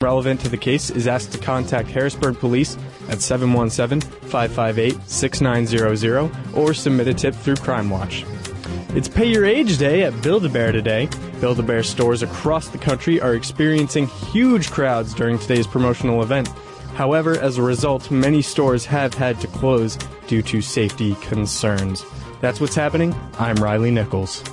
relevant to the case is asked to contact Harrisburg Police at 717-558-6900 or submit a tip through Crime Watch. It's Pay Your Age Day at Build-A-Bear today. Build-A-Bear stores across the country are experiencing huge crowds during today's promotional event. However, as a result, many stores have had to close due to safety concerns. That's what's happening. I'm Riley Nichols.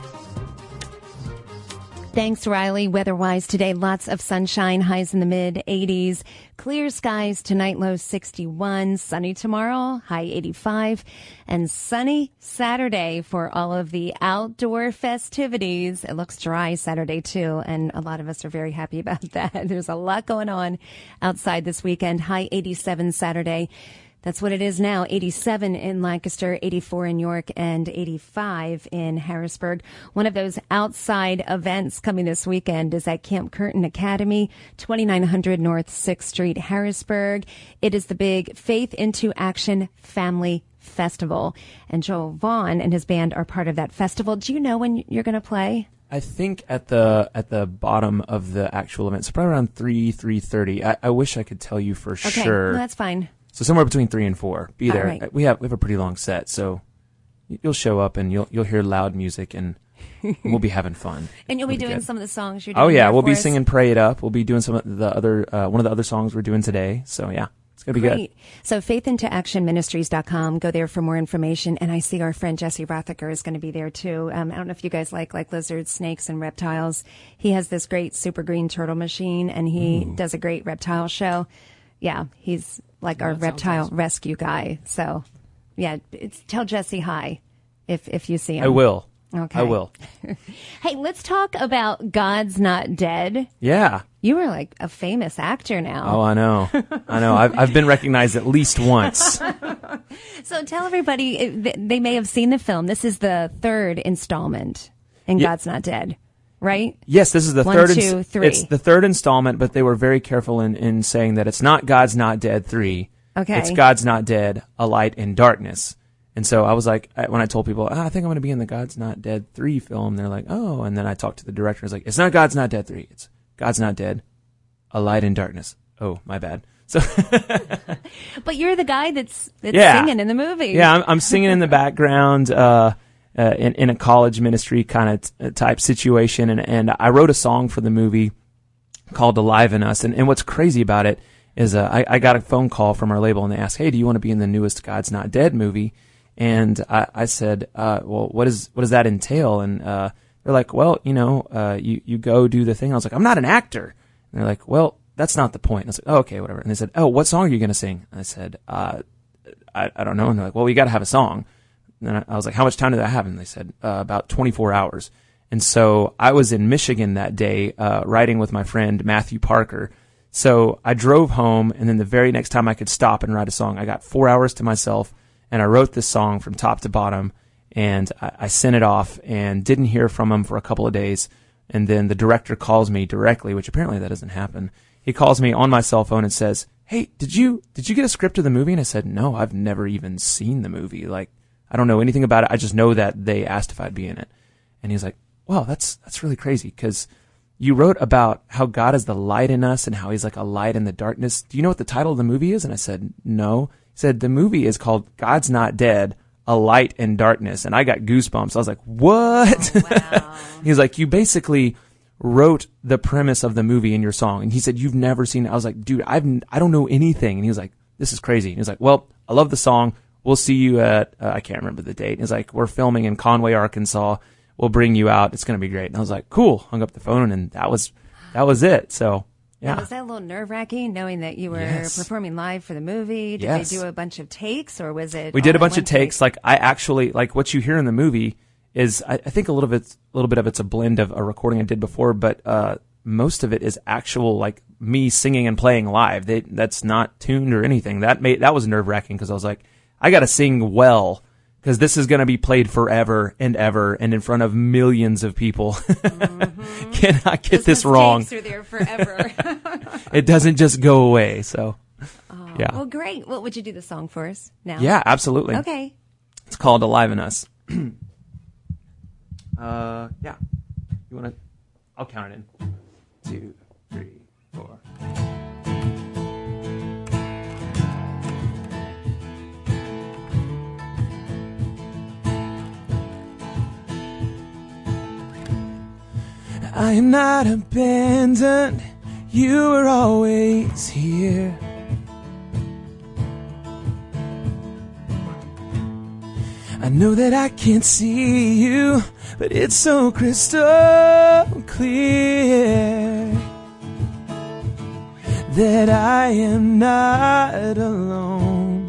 Thanks, Riley. Weather-wise today, lots of sunshine, highs in the mid-80s. Clear skies tonight, low 61. Sunny tomorrow, high 85. And sunny Saturday for all of the outdoor festivities. It looks dry Saturday, too, and a lot of us are very happy about that. There's a lot going on outside this weekend. High 87 Saturday. That's what it is now. 87 in Lancaster, 84 in York, and 85 in Harrisburg. One of those outside events coming this weekend is at Camp Curtin Academy, 2900 North 6th Street, Harrisburg. It is the big Faith into Action Family Festival. And Joel Vaughn and his band are part of that festival. Do you know when you're going to play? I think at the bottom of the actual event, so probably around 3:30. I wish I could tell you for sure. Okay, that's fine. So somewhere between 3 and 4. Be there. Right. We have a pretty long set, so you'll show up and you'll hear loud music and we'll be having fun. And you'll be doing some of the songs you're doing. Oh yeah, we'll be us. singing "Pray It Up." We'll be doing some of the other one of the other songs we're doing today. So yeah, it's gonna be Great. good. So faithintоactionministries.com. Go there for more information. And I see our friend Jesse Rothacker is going to be there too. I don't know if you guys like lizards, snakes, and reptiles. He has this great super green turtle machine, and he does a great reptile show. Yeah, he's like our reptile awesome. Rescue guy. So, yeah, tell Jesse hi if you see him. I will. Okay. I will. Hey, let's talk about God's Not Dead. Yeah. You are like a famous actor now. Oh, I know. I know. I've been recognized at least once. So tell everybody, they may have seen the film. This is the third installment in God's Not Dead. Right? Yes, this is the 1, 2, 3. It's the third installment, but they were very careful in saying that it's not God's Not Dead 3. Okay. It's God's Not Dead, A Light in Darkness. And so I was like, when I told people, I think I'm going to be in the God's Not Dead 3 film, they're like, oh. And then I talked to the director. I was like, it's not God's Not Dead 3. It's God's Not Dead, A Light in Darkness. Oh, my bad. So, but you're the guy that's singing in the movie. Yeah, I'm singing in the background. In a college ministry kind of type situation. And I wrote a song for the movie called Alive in Us. And what's crazy about it is I got a phone call from our label and they asked, hey, do you want to be in the newest God's Not Dead movie? And I said, well, what does that entail? And they're like, well, you go do the thing. I was like, I'm not an actor. And they're like, well, that's not the point. And I was like, oh, okay, whatever. And they said, oh, what song are you going to sing? And I said, I don't know. And they're like, well, we got to have a song. And then I was like, how much time did I have? And they said, about 24 hours. And so I was in Michigan that day, riding with my friend Matthew Parker. So I drove home, and then the very next time I could stop and write a song, I got 4 hours to myself, and I wrote this song from top to bottom, and I sent it off and didn't hear from him for a couple of days. And then the director calls me directly, which apparently that doesn't happen. He calls me on my cell phone and says, hey, did you get a script of the movie? And I said, no, I've never even seen the movie. Like, I don't know anything about it. I just know that they asked if I'd be in it. And he's like, wow, that's really crazy because you wrote about how God is the light in us and how he's like a light in the darkness. Do you know what the title of the movie is? And I said, no. He said, the movie is called God's Not Dead, A Light in Darkness. And I got goosebumps. I was like, what? Oh, wow. He's like, you basically wrote the premise of the movie in your song. And he said, you've never seen it. I was like, dude, I don't know anything. And he was like, this is crazy. And he was like, well, I love the song. We'll see you at, I can't remember the date. He's like, we're filming in Conway, Arkansas. We'll bring you out. It's going to be great. And I was like, cool. Hung up the phone and that was it. So, yeah. Was that a little nerve-wracking knowing that you were performing live for the movie? Did they do a bunch of takes or was it? We did a bunch of takes. Like I actually, like what you hear in the movie is, I think a little bit of it's a blend of a recording I did before, but, most of it is actual, like me singing and playing live. That's not tuned or anything. That was nerve-wracking because I was like, I got to sing well because this is going to be played forever and ever and in front of millions of people. Mm-hmm. Cannot get this wrong. Are there forever. It doesn't just go away. So, yeah. Well, great. Well, would you do the song for us now? Yeah, absolutely. Okay. It's called Alive in Us. Yeah. You want to? I'll count it in. 2, 3, 4. I am not abandoned. You are always here. I know that I can't see you, but it's so crystal clear that I am not alone.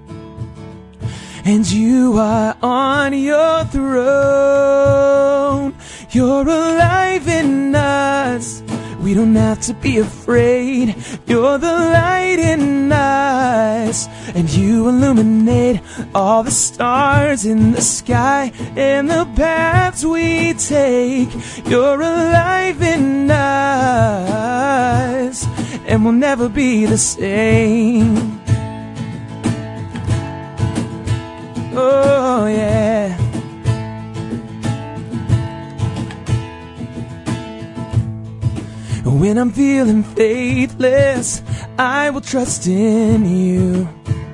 And you are on your throne. You're alive in us. We don't have to be afraid. You're the light in us. And you illuminate all the stars in the sky and the paths we take. You're alive in us, and we'll never be the same. Oh, yeah. When I'm feeling faithless, I will trust in you.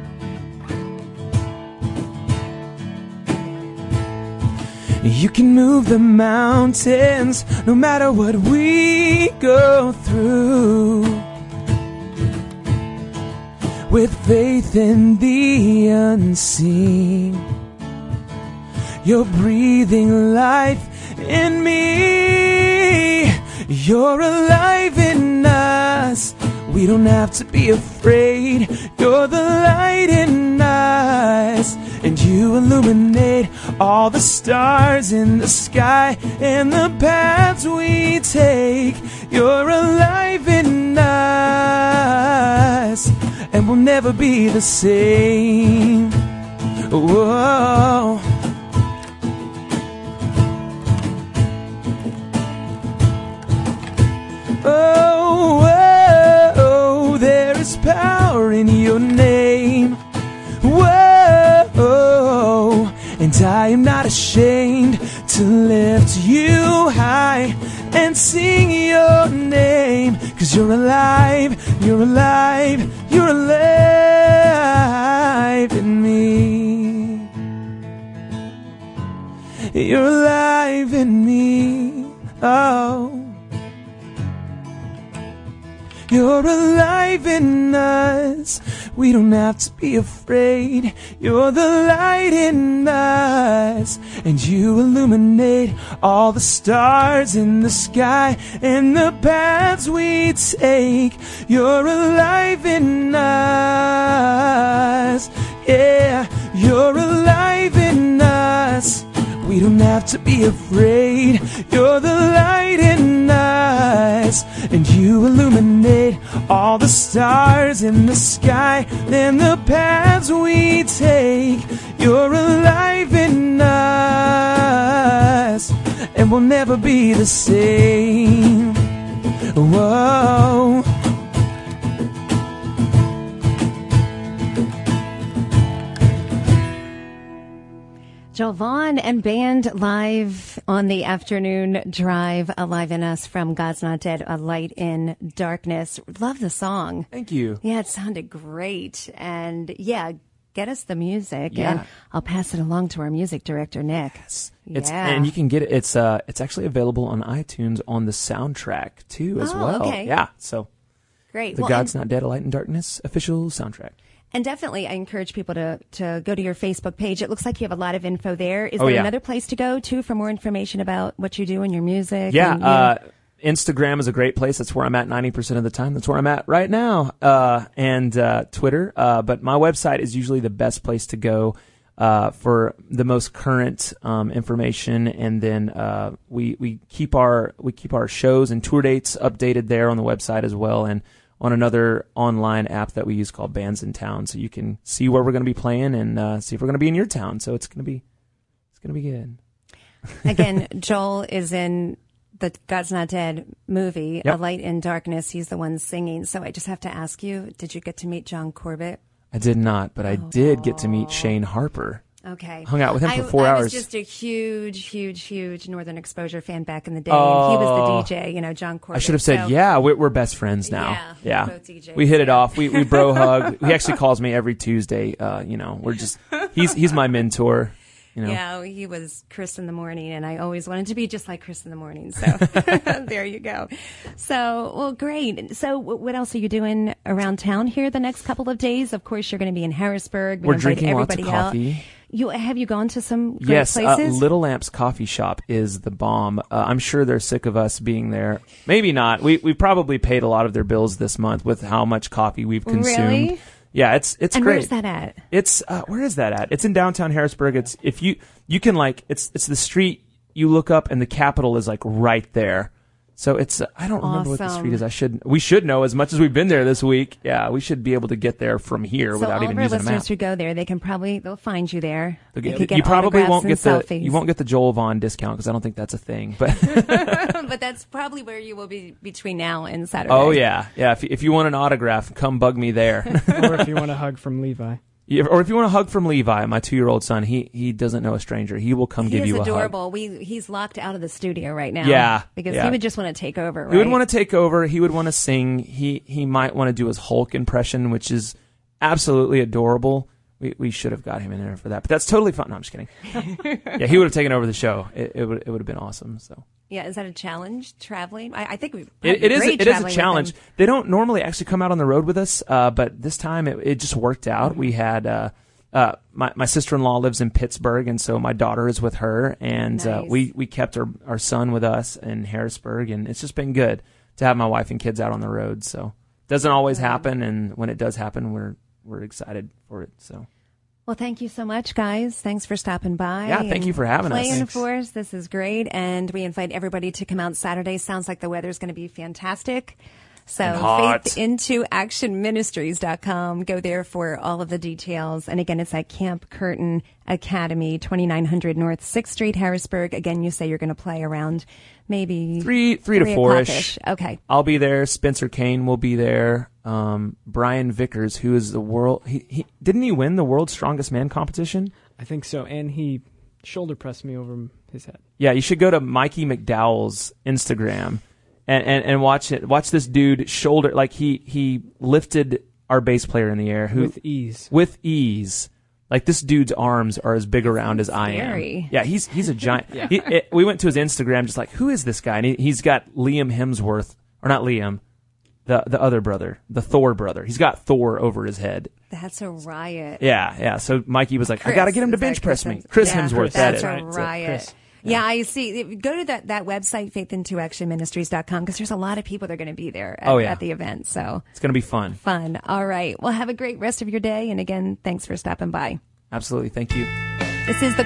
You can move the mountains no matter what we go through. With faith in the unseen, you're breathing life in me. You're alive in us. We don't have to be afraid. You're the light in us, and you illuminate all the stars in the sky and the paths we take. You're alive in us, and we'll never be the same. Whoa. Oh, oh, oh, there is power in your name. Whoa, oh, and I am not ashamed to lift you high and sing your name. 'Cause you're alive, you're alive, you're alive in me. You're alive in me, oh. You're alive in us. We don't have to be afraid. You're the light in us, and you illuminate all the stars in the sky and the paths we take. You're alive in us. Yeah, you're alive in us. We don't have to be afraid. You're the light in us, and you illuminate all the stars in the sky and the paths we take. You're alive in us, and we'll never be the same. Whoa. Joel Vaughn and band live on the afternoon drive, Alive in Us from God's Not Dead, A Light in Darkness. Love the song. Thank you. Yeah, it sounded great. And yeah, get us the music, Yeah. and I'll pass it along to our music director, Nick. It's Yeah. and you can get it. It's actually available on iTunes on the soundtrack too as Oh, well. okay. Yeah. So Great. the God's Not Dead, A Light in Darkness official soundtrack. And definitely, I encourage people to go to your Facebook page. It looks like you have a lot of info there. Is Oh, there yeah. another place to go, too, for more information about what you do and your music? Yeah. and, you know- Instagram is a great place. That's where I'm at 90% of the time. That's where I'm at right now. And Twitter. But my website is usually the best place to go for the most current information. And then we keep our shows and tour dates updated there on the website as well, and on another online app that we use called Bands in Town, so you can see where we're going to be playing and see if we're going to be in your town. So it's going to be good. Again, Joel is in the God's Not Dead movie, Yep. A Light in Darkness. He's the one singing. So I just have to ask you, did you get to meet John Corbett? I did not, but I did get to meet Shane Harper. Okay. Hung out with him for 4 I hours. was just a huge Northern Exposure fan back in the day. Oh. And he was the DJ, John Corbett. I should have said, So- yeah, we're best friends now. Yeah, we're both DJs, we hit it yeah. off. We bro hug. He actually calls me every Tuesday. We're just he's my mentor. You know? Yeah, he was Chris in the Morning, and I always wanted to be just like Chris in the Morning. So there you go. So, well, great. So what else are you doing around town here the next couple of days? Of course, you're going to be in Harrisburg. We're drinking lots of coffee. Have you gone to some great yes, places? Little Lamps Coffee Shop is the bomb. I'm sure they're sick of us being there. Maybe not. We probably paid a lot of their bills this month with how much coffee we've consumed. Really? Yeah, it's and great. Where's that at? It's where is that at? It's in downtown Harrisburg. It's if you can like it's the street you look up and the Capitol is like right there. So it's I don't remember what the street is. We should know as much as we've been there this week. Yeah, we should be able to get there from here without even using a map. So all of our listeners who go there, they'll find you there. You probably won't get the Joel Vaughn discount because I don't think that's a thing. But but that's probably where you will be between now and Saturday. Oh yeah. If you want an autograph, come bug me there. Or if you want a hug from Levi. Yeah, or if you want a hug from Levi, my 2-year-old son, he doesn't know a stranger. He will come give you a hug. He's adorable. He's locked out of the studio right now. Yeah. Because he would just want to take over, right? He would want to take over. He would want to sing. He might want to do his Hulk impression, which is absolutely adorable. We should have got him in there for that. But that's totally fun. No, I'm just kidding. Yeah, he would have taken over the show. It would have been awesome. So. Yeah, is that a challenge, traveling? I think it is a challenge. They don't normally actually come out on the road with us, but this time it just worked out. We had my sister-in-law lives in Pittsburgh, and so my daughter is with her, and nice. We kept our son with us in Harrisburg, and it's just been good to have my wife and kids out on the road. So it doesn't always happen, and when it does happen, we're excited for it. So. Well, thank you so much, guys. Thanks for stopping by. Yeah, thank you for having us. Playing for us. This is great. And we invite everybody to come out Saturday. Sounds like the weather's going to be fantastic. So faithintoactionministries.com. Go there for all of the details. And again, it's at Camp Curtin Academy, 2900 North 6th Street, Harrisburg. Again, you say you're going to play around maybe 3 to 4-ish. Okay. I'll be there. Spencer Kane will be there. Brian Vickers, who is the world, he didn't he win the world's strongest man competition? I think so. And he shoulder pressed me over his head. Yeah. You should go to Mikey McDowell's Instagram and watch it. Watch this dude shoulder, like he lifted our bass player in the air with ease. Like this dude's arms are as big around as I am. Yeah. He's a giant. Yeah. We went to his Instagram just like, who is this guy? And he's got Liam Hemsworth, or not Liam. The other brother, the Thor brother. He's got Thor over his head. That's a riot. Yeah. So Mikey was like, I got to get him to bench press me. Chris Hemsworth, that's a riot. Yeah, I see. Go to that website, faithintoactionministries.com, because there's a lot of people that are going to be there at the event. So it's going to be fun. All right. Well, have a great rest of your day. And again, thanks for stopping by. Absolutely. Thank you. This is the